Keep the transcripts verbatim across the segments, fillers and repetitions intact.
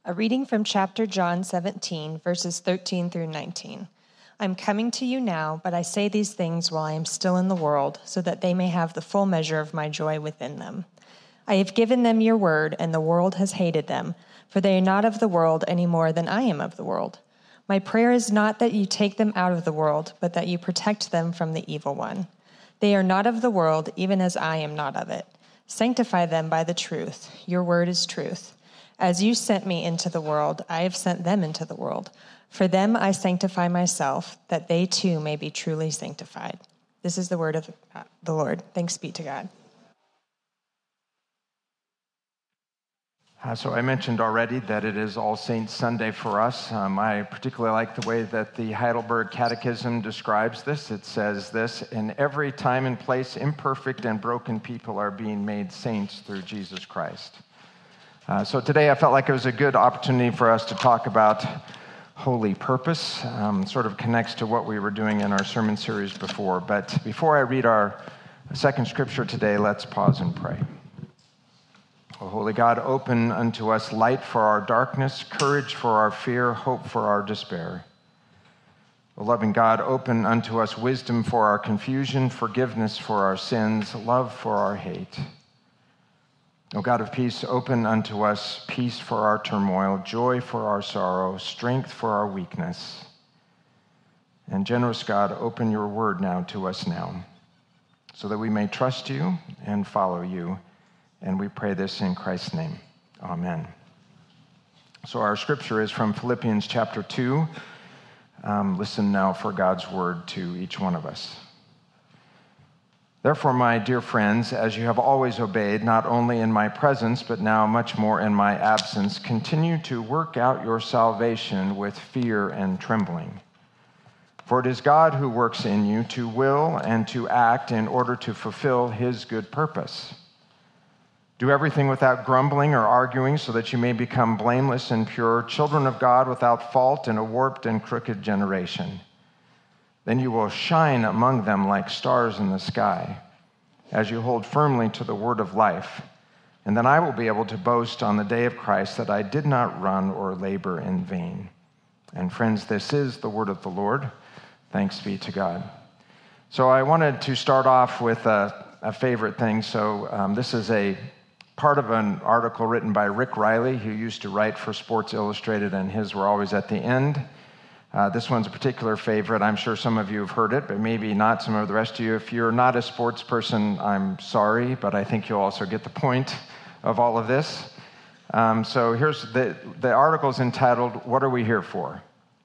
A reading from chapter John seventeen, verses thirteen through nineteen. I'm coming to you now, but I say these things while I am still in the world, so that they may have the full measure of my joy within them. I have given them your word, and the world has hated them, for they are not of the world any more than I am of the world. My prayer is not that you take them out of the world, but that you protect them from the evil one. They are not of the world, even as I am not of it. Sanctify them by the truth. Your word is truth. As you sent me into the world, I have sent them into the world. For them I sanctify myself, that they too may be truly sanctified. This is the word of the Lord. Thanks be to God. Uh, so I mentioned already that it is All Saints Sunday for us. Um, I particularly like the way that the Heidelberg Catechism describes this. It says this: in every time and place, imperfect and broken people are being made saints through Jesus Christ. Uh, so today I felt like it was a good opportunity for us to talk about holy purpose. Um, sort of connects to what we were doing in our sermon series before. But before I read our second scripture today, let's pause and pray. O holy God, open unto us light for our darkness, courage for our fear, hope for our despair. O loving God, open unto us wisdom for our confusion, forgiveness for our sins, love for our hate. O God of peace, open unto us peace for our turmoil, joy for our sorrow, strength for our weakness. And generous God, open your word now to us now, so that we may trust you and follow you. And we pray this in Christ's name. Amen. So our scripture is from Philippians chapter two. Um, listen now for God's word to each one of us. Therefore, my dear friends, as you have always obeyed, not only in my presence, but now much more in my absence, continue to work out your salvation with fear and trembling. For it is God who works in you to will and to act in order to fulfill his good purpose. Do everything without grumbling or arguing, so that you may become blameless and pure, children of God without fault in a warped and crooked generation. Then you will shine among them like stars in the sky, as you hold firmly to the word of life. And then I will be able to boast on the day of Christ that I did not run or labor in vain. And friends, this is the word of the Lord. Thanks be to God. So I wanted to start off with a, a favorite thing. So um, this is a part of an article written by Rick Riley, who used to write for Sports Illustrated, and his were always at the end. Uh, this one's a particular favorite. I'm sure some of you have heard it, but maybe not some of the rest of you. If you're not a sports person, I'm sorry, but I think you'll also get the point of all of this. Um, so here's the, the article's entitled, "What Are We Here For?"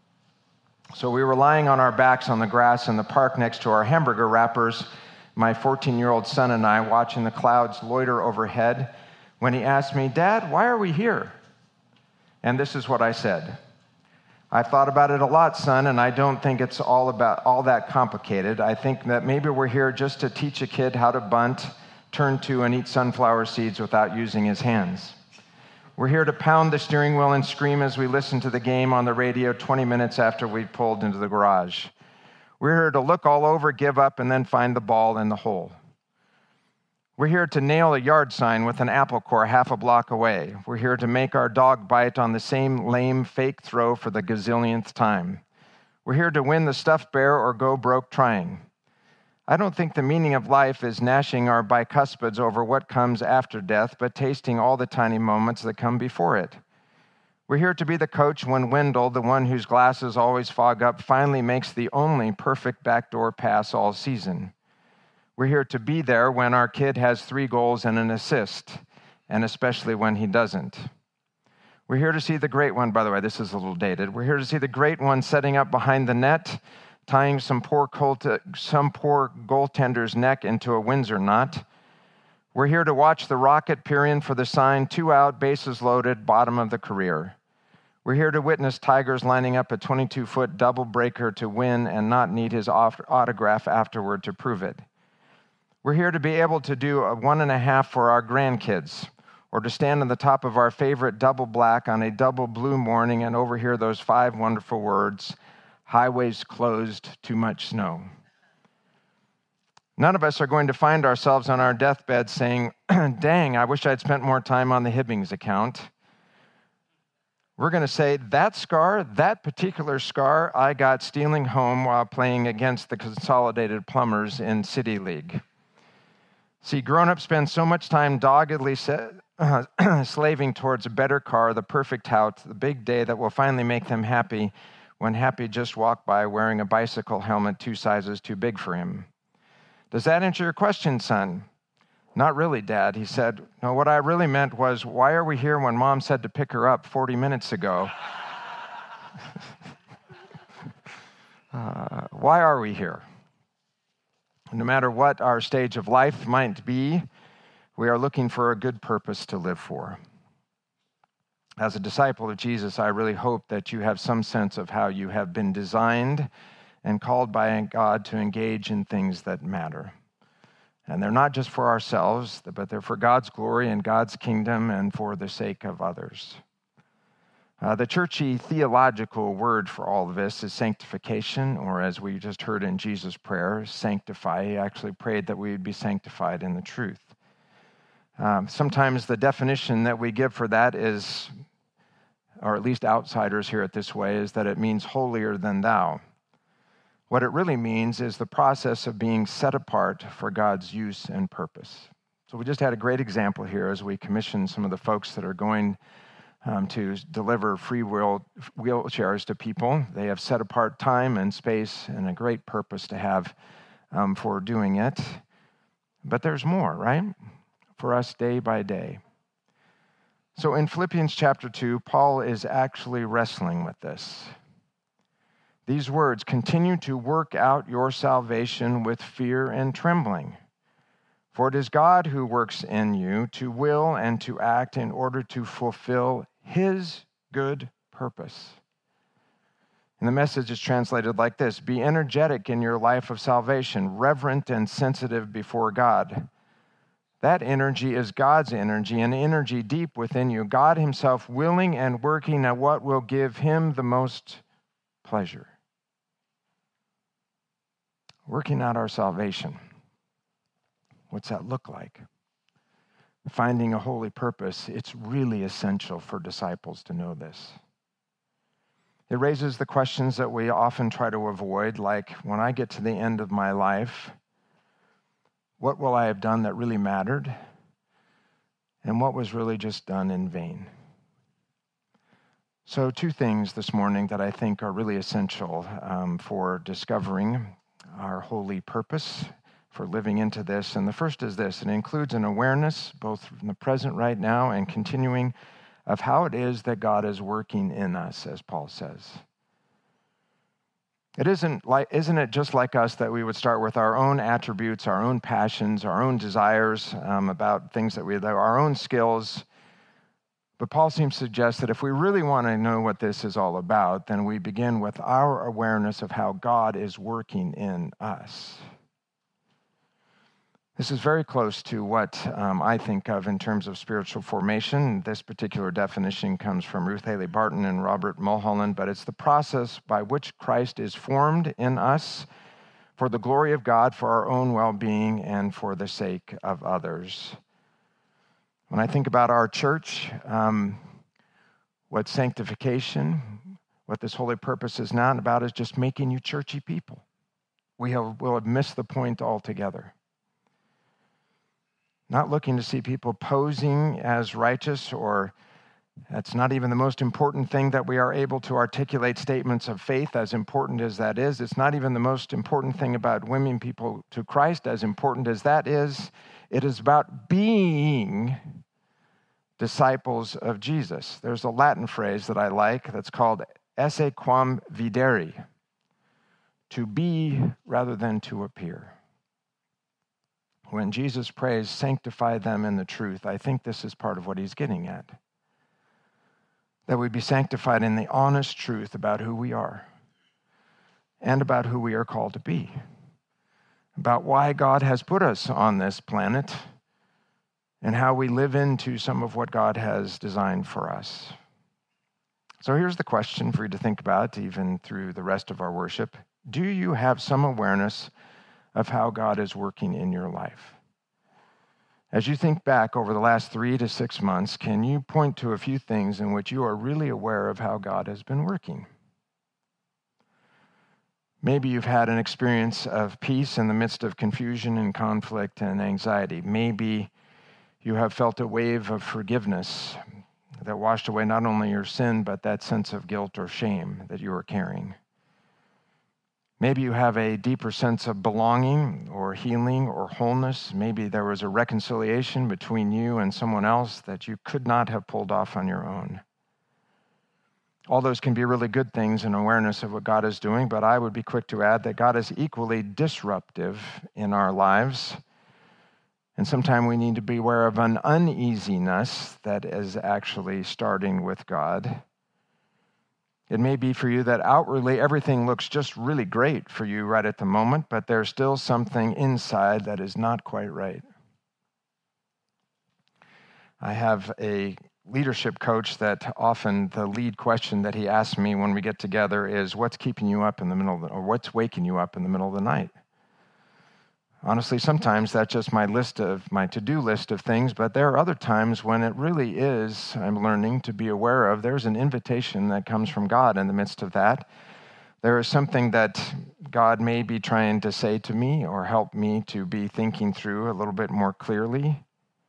So we were lying on our backs on the grass in the park next to our hamburger wrappers, my fourteen-year-old son and I, watching the clouds loiter overhead, when he asked me, "Dad, why are we here?" And this is what I said. "I've thought about it a lot, son, and I don't think it's all about all that complicated. I think that maybe we're here just to teach a kid how to bunt, turn to, and eat sunflower seeds without using his hands. We're here to pound the steering wheel and scream as we listen to the game on the radio twenty minutes after we've pulled into the garage. We're here to look all over, give up, and then find the ball in the hole. We're here to nail a yard sign with an apple core half a block away. We're here to make our dog bite on the same lame fake throw for the gazillionth time. We're here to win the stuffed bear or go broke trying. I don't think the meaning of life is gnashing our bicuspids over what comes after death, but tasting all the tiny moments that come before it. We're here to be the coach when Wendell, the one whose glasses always fog up, finally makes the only perfect backdoor pass all season. We're here to be there when our kid has three goals and an assist, and especially when he doesn't. We're here to see the great one," by the way, this is a little dated. "We're here to see the great one setting up behind the net, tying some poor, colt- some poor goaltender's neck into a Windsor knot. We're here to watch the rocket peer in for the sign, two out, bases loaded, bottom of the career. We're here to witness Tigers lining up a twenty-two-foot double breaker to win and not need his autograph afterward to prove it. We're here to be able to do a one and a half for our grandkids, or to stand on the top of our favorite double black on a double blue morning and overhear those five wonderful words, highways closed, too much snow. None of us are going to find ourselves on our deathbed saying, dang, I wish I'd spent more time on the Hibbings account. we're going to say that scar, that particular scar, I got stealing home while playing against the Consolidated Plumbers in City League. See, grown-ups spend so much time doggedly se- uh, slaving towards a better car, the perfect house, the big day that will finally make them happy, when Happy just walked by wearing a bicycle helmet two sizes too big for him. Does that answer your question, son? Not really, Dad. He said, no, what I really meant was, why are we here when Mom said to pick her up forty minutes ago? uh, why are we here? No matter what our stage of life might be, we are looking for a good purpose to live for. As a disciple of Jesus, I really hope that you have some sense of how you have been designed and called by God to engage in things that matter. And they're not just for ourselves, but they're for God's glory and God's kingdom and for the sake of others. Uh, the churchy theological word for all of this is sanctification, or as we just heard in Jesus' prayer, sanctify. He actually prayed that we would be sanctified in the truth. Um, sometimes the definition that we give for that is, or at least outsiders hear it this way, is that it means holier than thou. What it really means is the process of being set apart for God's use and purpose. So we just had a great example here as we commissioned some of the folks that are going um, to deliver free wheel, wheelchairs to people. They have set apart time and space and a great purpose to have um, for doing it. But there's more, right? For us day by day. So in Philippians chapter two, Paul is actually wrestling with this. These words, continue to work out your salvation with fear and trembling. For it is God who works in you to will and to act in order to fulfill his good purpose. And the message is translated like this: be energetic in your life of salvation, reverent and sensitive before God. That energy is God's energy, an energy deep within you, God himself willing and working at what will give him the most pleasure. Working out our salvation. What's that look like? Finding a holy purpose. It's really essential for disciples to know this. It raises the questions that we often try to avoid, like, when I get to the end of my life, what will I have done that really mattered? And what was really just done in vain? So two things this morning that I think are really essential um, for discovering our holy purpose, for living into this. And the first is this: it includes an awareness, both in the present right now and continuing, of how it is that God is working in us, as Paul says. It isn't like, isn't it just like us that we would start with our own attributes, our own passions, our own desires um, about things that we, our own skills. But Paul seems to suggest that if we really want to know what this is all about, then we begin with our awareness of how God is working in us. This is very close to what um, I think of in terms of spiritual formation. This particular definition comes from Ruth Haley Barton and Robert Mulholland, but it's the process by which Christ is formed in us for the glory of God, for our own well-being, and for the sake of others. When I think about our church, um, what sanctification, what this holy purpose is not about, is just making you churchy people. We have, will have missed the point altogether. Not looking to see people posing as righteous, or that's not even the most important thing, that we are able to articulate statements of faith, as important as that is. It's not even the most important thing about winning people to Christ, as important as that is. It is about being disciples of Jesus. There's a Latin phrase that I like that's called esse quam videri, to be rather than to appear. When Jesus prays, sanctify them in the truth, I think this is part of what he's getting at. That we be sanctified in the honest truth about who we are and about who we are called to be, about why God has put us on this planet and how we live into some of what God has designed for us. So here's the question for you to think about, even through the rest of our worship. Do you have some awareness of how God is working in your life? As you think back over the last three to six months, can you point to a few things in which you are really aware of how God has been working? Maybe you've had an experience of peace in the midst of confusion and conflict and anxiety. Maybe you have felt a wave of forgiveness that washed away not only your sin, but that sense of guilt or shame that you are carrying. Maybe you have a deeper sense of belonging or healing or wholeness. Maybe there was a reconciliation between you and someone else that you could not have pulled off on your own. All those can be really good things in awareness of what God is doing, but I would be quick to add that God is equally disruptive in our lives. And sometimes we need to be aware of an uneasiness that is actually starting with God. It may be for you that outwardly everything looks just really great for you right at the moment, but there's still something inside that is not quite right. I have a leadership coach that often the lead question that he asks me when we get together is, what's keeping you up in the middle of the, or what's waking you up in the middle of the night? Honestly, sometimes that's just my list of, my to-do list of things, but there are other times when it really is, I'm learning to be aware of, there's an invitation that comes from God in the midst of that. There is something that God may be trying to say to me or help me to be thinking through a little bit more clearly.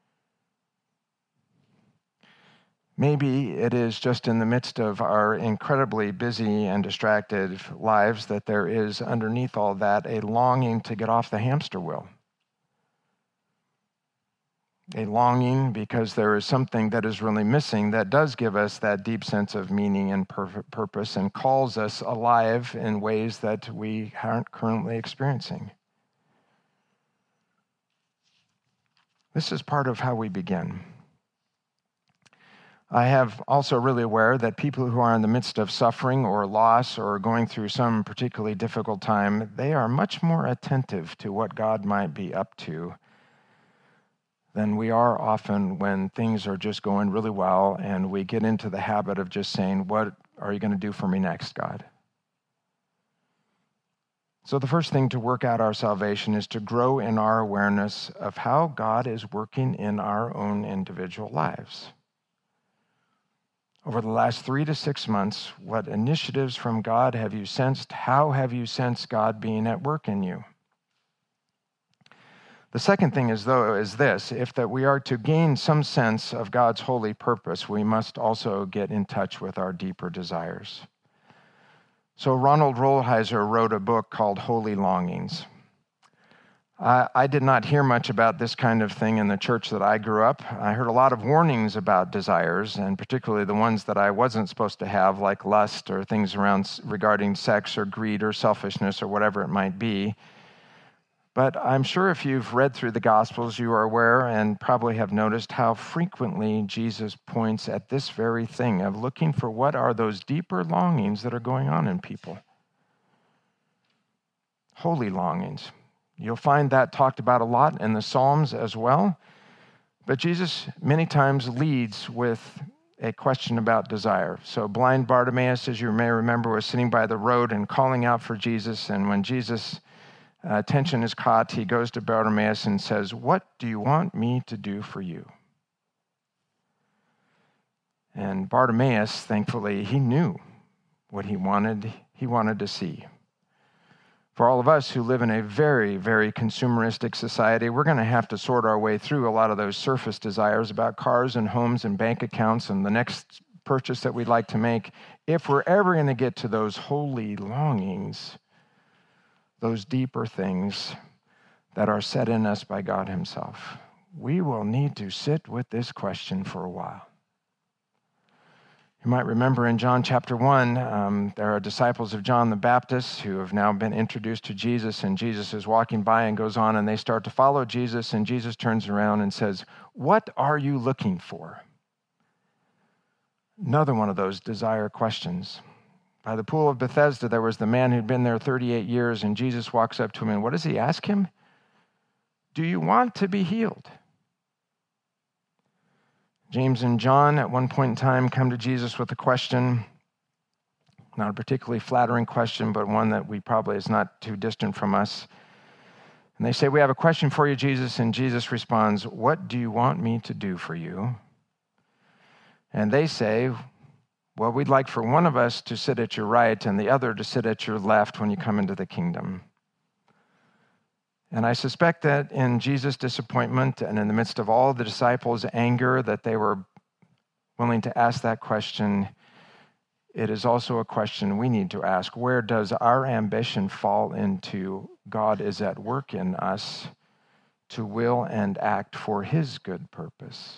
Maybe it is just in the midst of our incredibly busy and distracted lives that there is underneath all that a longing to get off the hamster wheel. A longing because there is something that is really missing that does give us that deep sense of meaning and pur- purpose and calls us alive in ways that we aren't currently experiencing. This is part of how we begin. I have also really aware that people who are in the midst of suffering or loss or going through some particularly difficult time, they are much more attentive to what God might be up to than we are often when things are just going really well and we get into the habit of just saying, what are you going to do for me next, God? So the first thing to work out our salvation is to grow in our awareness of how God is working in our own individual lives. Over the last three to six months, what initiatives from God have you sensed? How have you sensed God being at work in you? The second thing is, though, is this. If that we are to gain some sense of God's holy purpose, we must also get in touch with our deeper desires. So Ronald Rolheiser wrote a book called Holy Longings. I, I did not hear much about this kind of thing in the church that I grew up. I heard a lot of warnings about desires, and particularly the ones that I wasn't supposed to have, like lust or things around regarding sex or greed or selfishness or whatever it might be. But I'm sure if you've read through the Gospels, you are aware and probably have noticed how frequently Jesus points at this very thing of looking for what are those deeper longings that are going on in people. Holy longings. You'll find that talked about a lot in the Psalms as well. But Jesus many times leads with a question about desire. So blind Bartimaeus, as you may remember, was sitting by the road and calling out for Jesus. And when Jesus' uh, attention is caught, he goes to Bartimaeus and says, "What do you want me to do for you?" And Bartimaeus, thankfully, he knew what he wanted. He wanted to see. For all of us who live in a very, very consumeristic society, we're going to have to sort our way through a lot of those surface desires about cars and homes and bank accounts and the next purchase that we'd like to make. If we're ever going to get to those holy longings, those deeper things that are set in us by God himself, we will need to sit with this question for a while. You might remember in John chapter one, um, there are disciples of John the Baptist who have now been introduced to Jesus, and Jesus is walking by and goes on, and they start to follow Jesus, and Jesus turns around and says, "What are you looking for?" Another one of those desire questions. By the pool of Bethesda, there was the man who'd been there thirty-eight years, and Jesus walks up to him, and what does he ask him? "Do you want to be healed?" James and John at one point in time come to Jesus with a question, not a particularly flattering question, but one that we probably is not too distant from us. And they say, "We have a question for you, Jesus." And Jesus responds, "What do you want me to do for you?" And they say, "Well, we'd like for one of us to sit at your right and the other to sit at your left when you come into the kingdom." And I suspect that in Jesus' disappointment and in the midst of all the disciples' anger that they were willing to ask that question, it is also a question we need to ask. Where does our ambition fall into God is at work in us to will and act for his good purpose?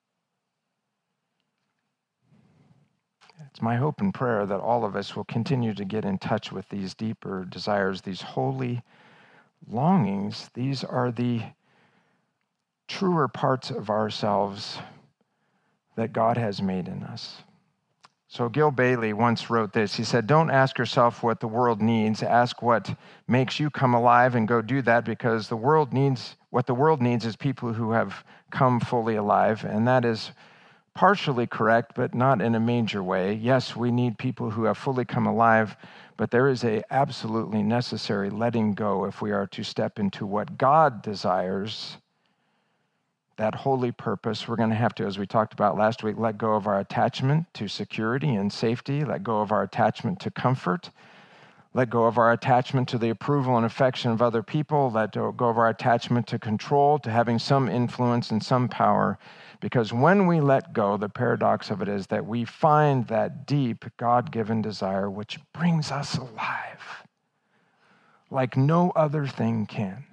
It's my hope and prayer that all of us will continue to get in touch with these deeper desires, these holy longings. These are the truer parts of ourselves that God has made in us. So Gil Bailey once wrote this. He said, "Don't ask yourself what the world needs. Ask what makes you come alive and go do that, because the world needs, what the world needs is people who have come fully alive." And that is partially correct, but not in a major way. Yes, we need people who have fully come alive, but there is a absolutely necessary letting go if we are to step into what God desires, that holy purpose. We're going to have to, as we talked about last week, let go of our attachment to security and safety, let go of our attachment to comfort, let go of our attachment to the approval and affection of other people, let go of our attachment to control, to having some influence and some power. Because when we let go, the paradox of it is that we find that deep God-given desire which brings us alive like no other thing can.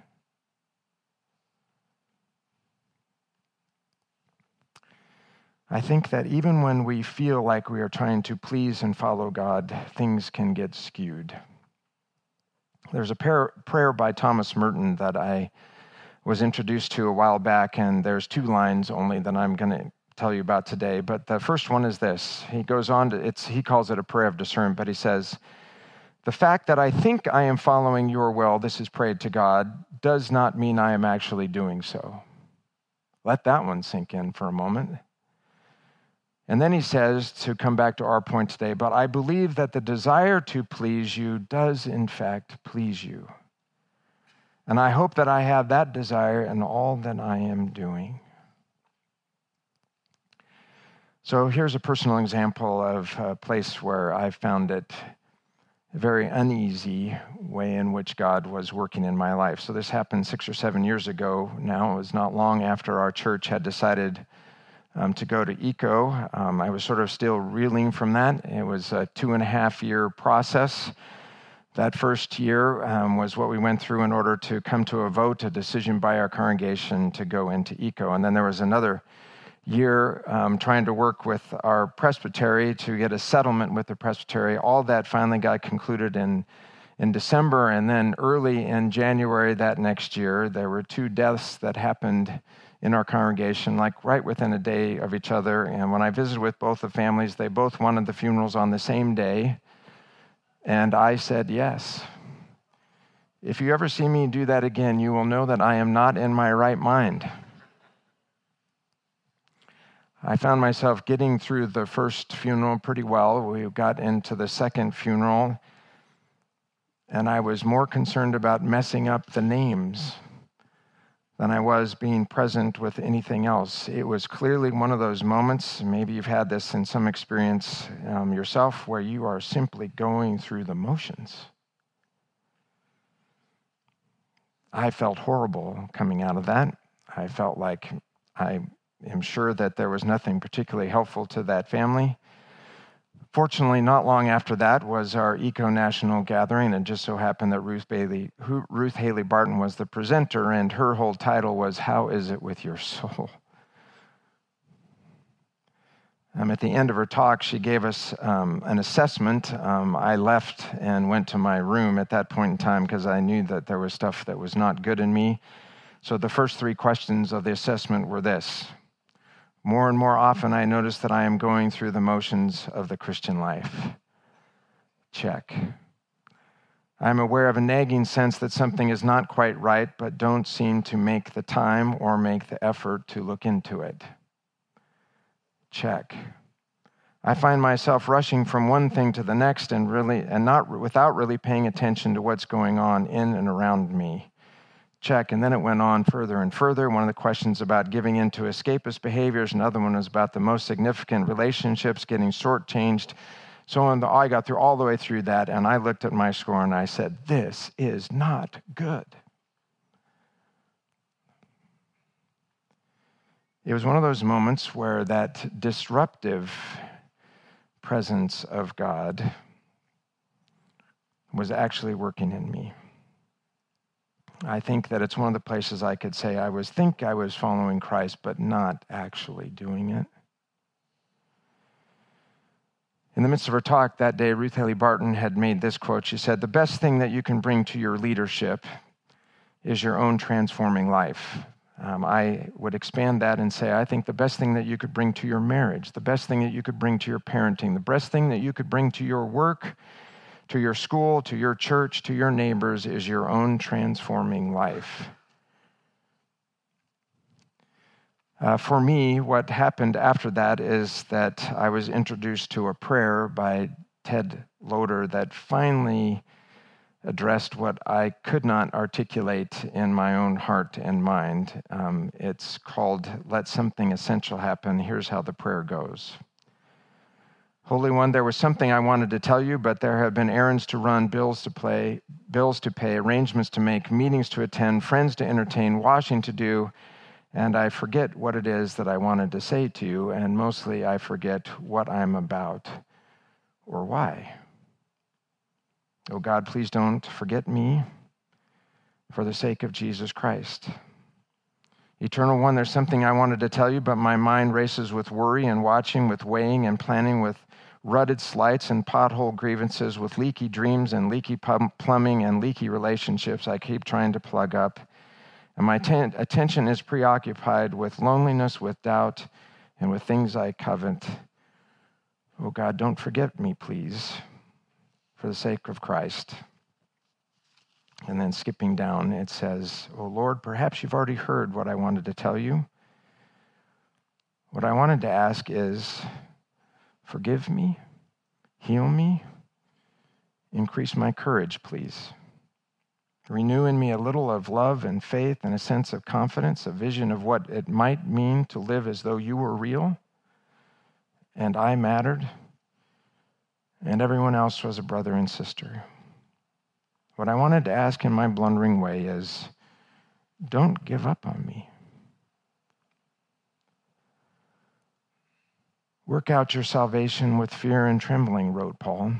I think that even when we feel like we are trying to please and follow God, things can get skewed. There's a prayer, prayer by Thomas Merton that I was introduced to a while back, and there's two lines only that I'm going to tell you about today. But the first one is this. He goes on to, it's, he calls it a prayer of discernment, but he says, "The fact that I think I am following your will," this is prayed to God, "does not mean I am actually doing so." Let that one sink in for a moment. And then he says, to come back to our point today, "But I believe that the desire to please you does in fact please you. And I hope that I have that desire in all that I am doing." So here's a personal example of a place where I found it a very uneasy way in which God was working in my life. So this happened six or seven years ago now. It was not long after our church had decided um, to go to ECO. Um, I was sort of still reeling from that. It was a two and a half year process. That first year um, was what we went through in order to come to a vote, a decision by our congregation to go into ECO. And then there was another year um, trying to work with our presbytery to get a settlement with the presbytery. All that finally got concluded in, in December. And then early in January that next year, there were two deaths that happened in our congregation, like right within a day of each other. And when I visited with both the families, they both wanted the funerals on the same day. And I said, yes. If you ever see me do that again, you will know that I am not in my right mind. I found myself getting through the first funeral pretty well. We got into the second funeral, and I was more concerned about messing up the names than I was being present with anything else. It was clearly one of those moments, maybe you've had this in some experience um, yourself, where you are simply going through the motions. I felt horrible coming out of that. I felt like I am sure that there was nothing particularly helpful to that family. Fortunately, not long after that was our ECO National Gathering, and it just so happened that Ruth Bailey, Ruth Haley Barton was the presenter, and her whole title was, "How is it with your soul?" Um, at the end of her talk, she gave us um, an assessment. Um, I left and went to my room at that point in time because I knew that there was stuff that was not good in me. So the first three questions of the assessment were this. More and more often, I notice that I am going through the motions of the Christian life. Check. I'm aware of a nagging sense that something is not quite right, but don't seem to make the time or make the effort to look into it. Check. I find myself rushing from one thing to the next and really and not without really paying attention to what's going on in and around me. Check. And then it went on further and further. One of the questions about giving in to escapist behaviors. Another one was about the most significant relationships getting shortchanged. So on the, I got through all the way through that, and I looked at my score and I said, this is not good. It was one of those moments where that disruptive presence of God was actually working in me. I think that it's one of the places I could say I was think I was following Christ, but not actually doing it. In the midst of her talk that day, Ruth Haley Barton had made this quote. She said, the best thing that you can bring to your leadership is your own transforming life. Um, I would expand that and say, I think the best thing that you could bring to your marriage, the best thing that you could bring to your parenting, the best thing that you could bring to your work, to your school, to your church, to your neighbors is your own transforming life. Uh, for me, what happened after that is that I was introduced to a prayer by Ted Loder that finally addressed what I could not articulate in my own heart and mind. Um, it's called Let Something Essential Happen. Here's how the prayer goes. Holy One, there was something I wanted to tell you, but there have been errands to run, bills to play, bills to pay, arrangements to make, meetings to attend, friends to entertain, washing to do, and I forget what it is that I wanted to say to you, and mostly I forget what I'm about or why. Oh God, please don't forget me for the sake of Jesus Christ. Eternal One, there's something I wanted to tell you, but my mind races with worry and watching, with weighing and planning, with rutted slights and pothole grievances, with leaky dreams and leaky plumbing and leaky relationships I keep trying to plug up. And my ten- attention is preoccupied with loneliness, with doubt, and with things I covet. Oh God, don't forget me, please, for the sake of Christ. And then skipping down, it says, oh Lord, perhaps you've already heard what I wanted to tell you. What I wanted to ask is, forgive me, heal me, increase my courage, please. Renew in me a little of love and faith and a sense of confidence, a vision of what it might mean to live as though you were real and I mattered and everyone else was a brother and sister. What I wanted to ask in my blundering way is, don't give up on me. Work out your salvation with fear and trembling, wrote Paul.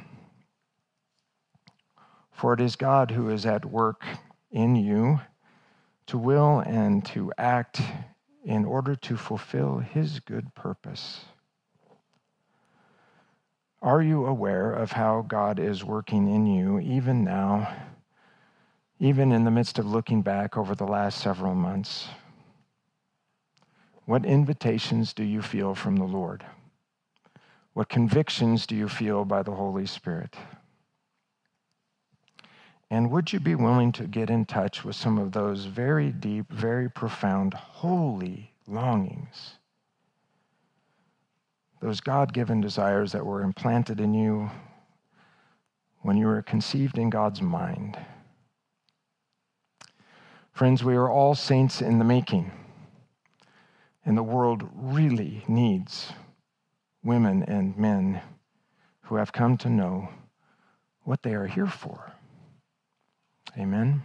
For it is God who is at work in you to will and to act in order to fulfill his good purpose. Are you aware of how God is working in you even now, even in the midst of looking back over the last several months? What invitations do you feel from the Lord? What convictions do you feel by the Holy Spirit? And would you be willing to get in touch with some of those very deep, very profound, holy longings? Those God-given desires that were implanted in you when you were conceived in God's mind. Friends, we are all saints in the making, and the world really needs women and men who have come to know what they are here for. Amen.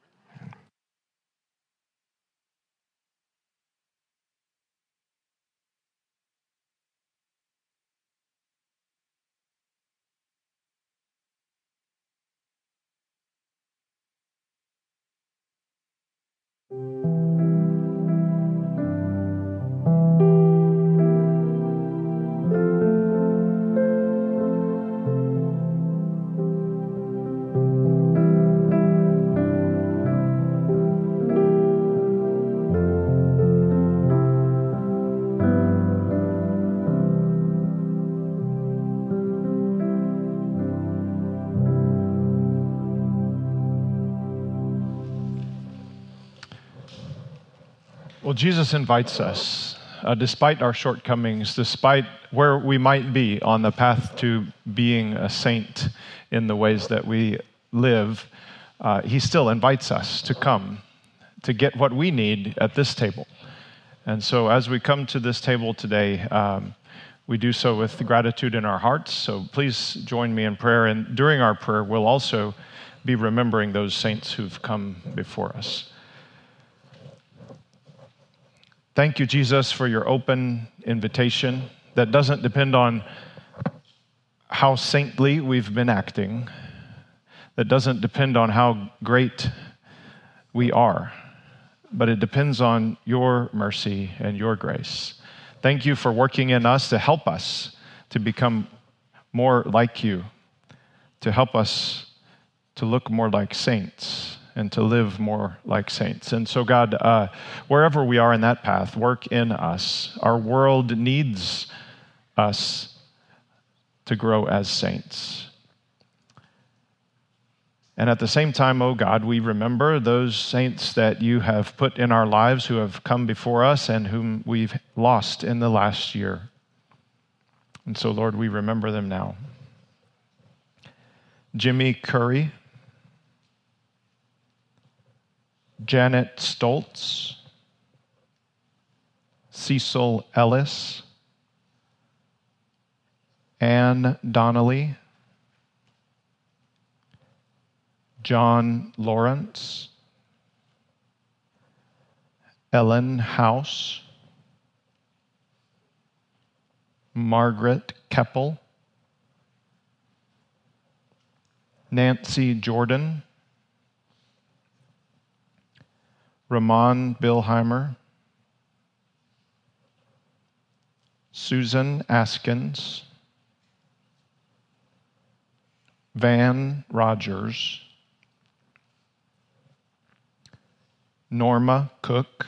Well, Jesus invites us, uh, despite our shortcomings, despite where we might be on the path to being a saint in the ways that we live, uh, he still invites us to come to get what we need at this table. And so as we come to this table today, um, we do so with gratitude in our hearts. So please join me in prayer. And during our prayer, we'll also be remembering those saints who've come before us. Thank you, Jesus, for your open invitation that doesn't depend on how saintly we've been acting, that doesn't depend on how great we are, but it depends on your mercy and your grace. Thank you for working in us to help us to become more like you, to help us to look more like saints and to live more like saints. And so, God, uh, wherever we are in that path, work in us. Our world needs us to grow as saints. And at the same time, oh God, we remember those saints that you have put in our lives who have come before us and whom we've lost in the last year. And so, Lord, we remember them now. Jimmy Curry, Janet Stoltz, Cecil Ellis, Anne Donnelly, John Lawrence, Ellen House, Margaret Keppel, Nancy Jordan, Ramon Bilheimer, Susan Askins, Van Rogers, Norma Cook,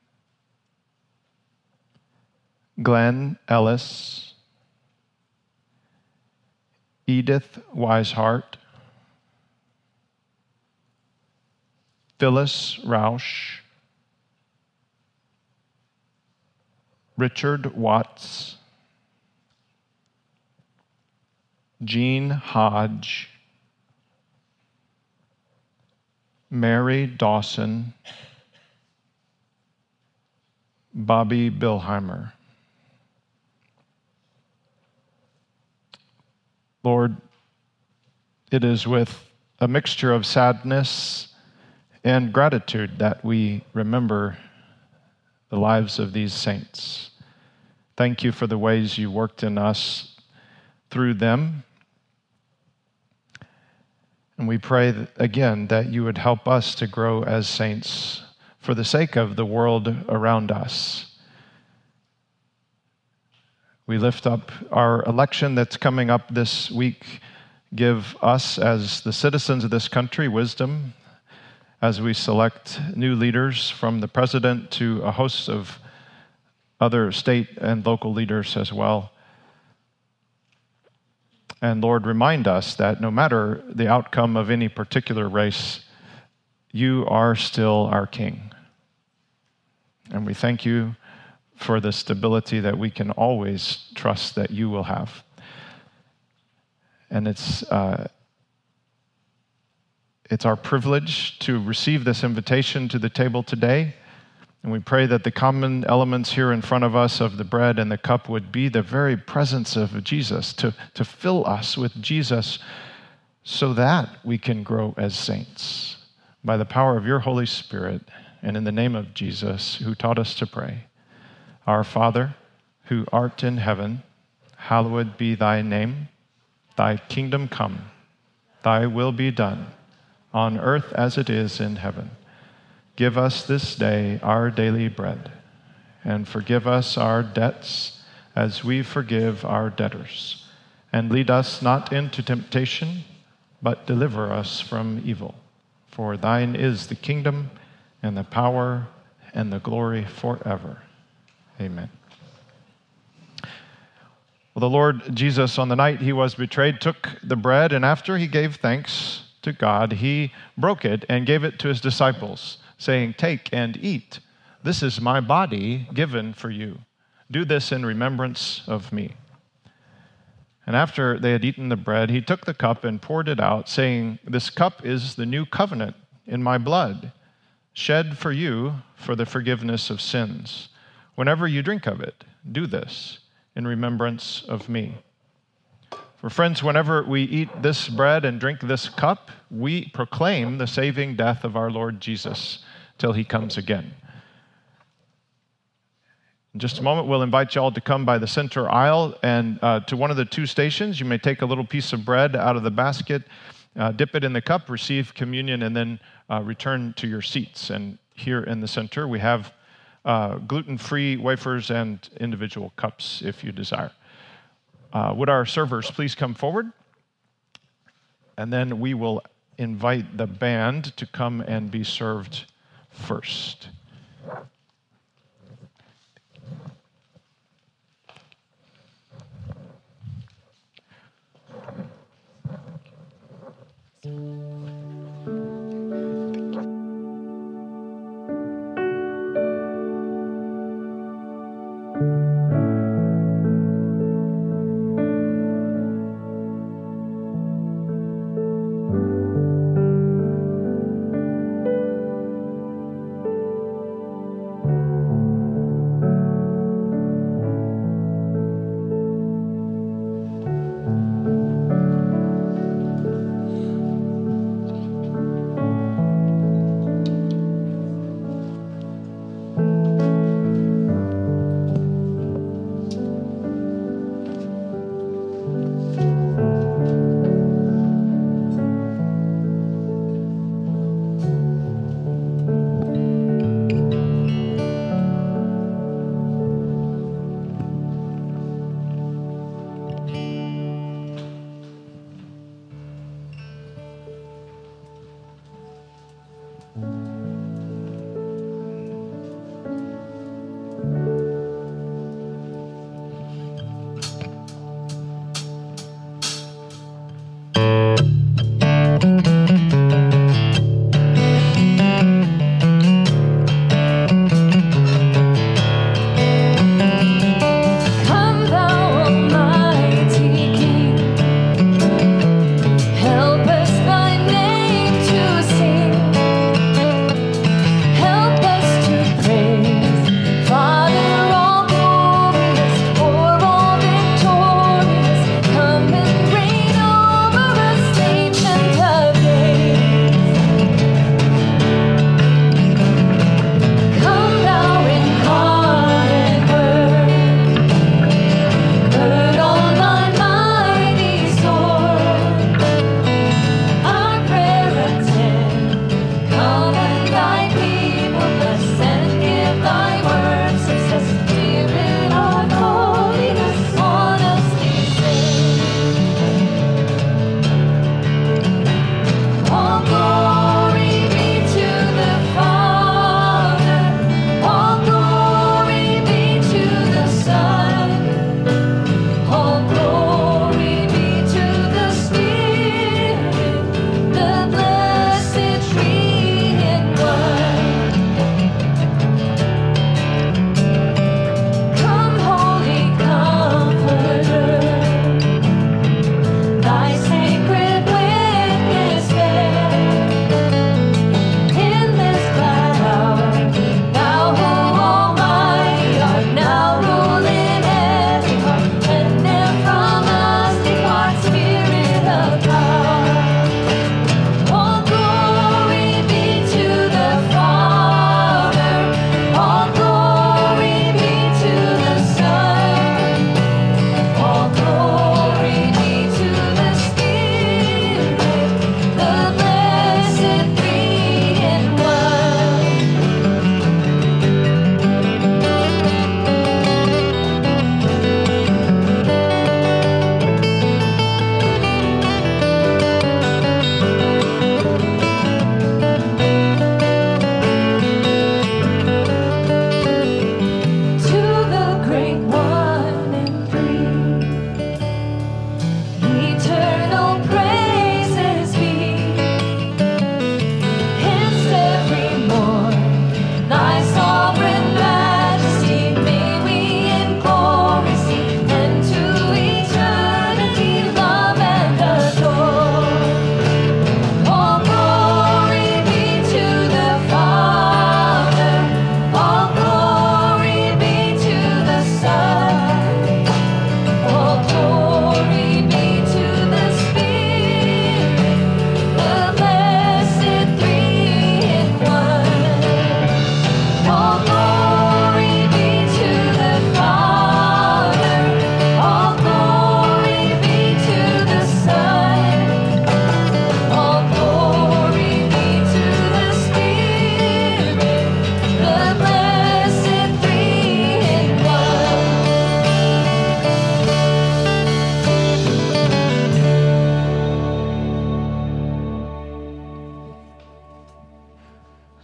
Glenn Ellis, Edith Weishart, Phyllis Rausch, Richard Watts, Jean Hodge, Mary Dawson, Bobby Bilheimer. Lord, it is with a mixture of sadness and gratitude that we remember the lives of these saints. Thank you for the ways you worked in us through them. And we pray that, again, that you would help us to grow as saints for the sake of the world around us. We lift up our election that's coming up this week. Give us, as the citizens of this country, wisdom as we select new leaders, from the president to a host of other state and local leaders as well. And Lord, remind us that no matter the outcome of any particular race, you are still our King. And we thank you for the stability that we can always trust that you will have. And it's uh, it's our privilege to receive this invitation to the table today. And we pray that the common elements here in front of us of the bread and the cup would be the very presence of Jesus, to, to fill us with Jesus so that we can grow as saints by the power of your Holy Spirit and in the name of Jesus, who taught us to pray. Our Father, who art in heaven, hallowed be thy name. Thy kingdom come, thy will be done, on earth as it is in heaven. Give us this day our daily bread, and forgive us our debts as we forgive our debtors. And lead us not into temptation, but deliver us from evil. For thine is the kingdom, and the power, and the glory forever. Amen. Well, the Lord Jesus, on the night he was betrayed, took the bread, and after he gave thanks to God, he broke it and gave it to his disciples, saying, "Take and eat. This is my body given for you. Do this in remembrance of me." And after they had eaten the bread, he took the cup and poured it out, saying, "This cup is the new covenant in my blood. shed for you for the forgiveness of sins. Whenever you drink of it, do this in remembrance of me. For friends, whenever we eat this bread and drink this cup, we proclaim the saving death of our Lord Jesus till he comes again. In just a moment, we'll invite you all to come by the center aisle and uh, to one of the two stations. You may take a little piece of bread out of the basket, uh, dip it in the cup, receive communion, and then uh, return to your seats. And here in the center, we have uh, gluten-free wafers and individual cups if you desire. Uh, would our servers please come forward? And then we will invite the band to come and be served first.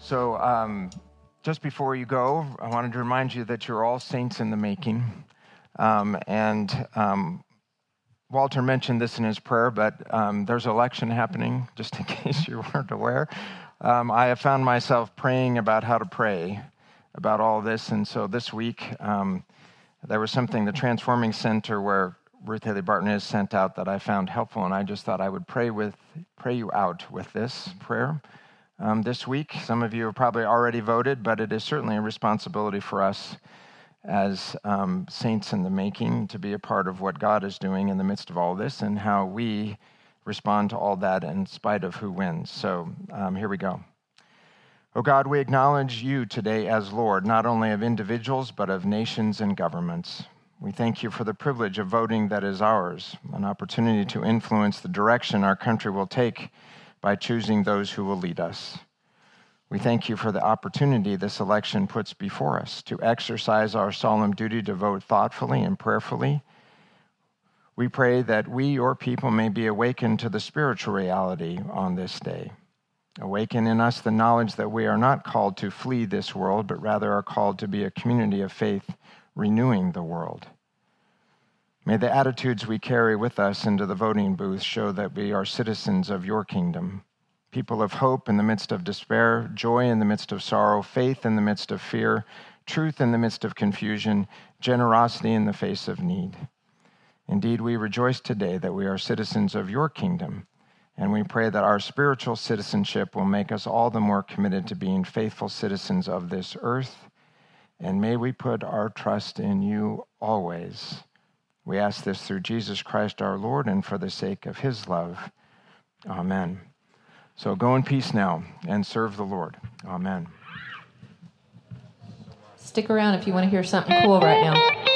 So um, just before you go, I wanted to remind you that you're all saints in the making. Um, and um, Walter mentioned this in his prayer, but um, there's an election happening, just in case you weren't aware. Um, I have found myself praying about how to pray about all this. And so this week, um, there was something, the Transforming Center, where Ruth Haley Barton is, sent out that I found helpful, and I just thought I would pray with pray you out with this prayer. Um, this week, some of you have probably already voted, but it is certainly a responsibility for us as um, saints in the making to be a part of what God is doing in the midst of all this and how we respond to all that in spite of who wins. So um, here we go. Oh God, we acknowledge you today as Lord, not only of individuals, but of nations and governments. We thank you for the privilege of voting that is ours, an opportunity to influence the direction our country will take by choosing those who will lead us. We thank you for the opportunity this election puts before us to exercise our solemn duty to vote thoughtfully and prayerfully. We pray that we, your people, may be awakened to the spiritual reality on this day. Awaken in us the knowledge that we are not called to flee this world, but rather are called to be a community of faith renewing the world. May the attitudes we carry with us into the voting booth show that we are citizens of your kingdom, people of hope in the midst of despair, joy in the midst of sorrow, faith in the midst of fear, truth in the midst of confusion, generosity in the face of need. Indeed, we rejoice today that we are citizens of your kingdom, and we pray that our spiritual citizenship will make us all the more committed to being faithful citizens of this earth, and may we put our trust in you always. We ask this through Jesus Christ our Lord and for the sake of his love. Amen. So go in peace now and serve the Lord. Amen. Stick around if you want to hear something cool right now.